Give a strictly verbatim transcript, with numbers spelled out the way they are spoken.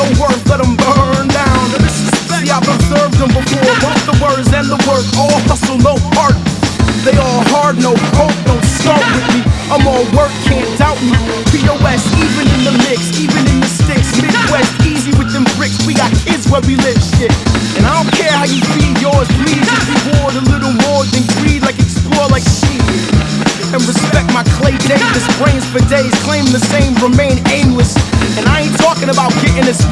worth, let them burn down. See, I've observed them before, both the words and the work, all hustle, no heart. They all hard, no hope, don't start with me. I'm all work, can't doubt me. P O S, even in the mix, even in the sticks. Midwest, easy with them bricks. We got kids where we live, shit. And I don't care how you feed yours, please. Just reward a little more than greed, like explore, like shit. And respect my Clay Davis, brains for days, claim the same, remain aimless. And I ain't talking about getting this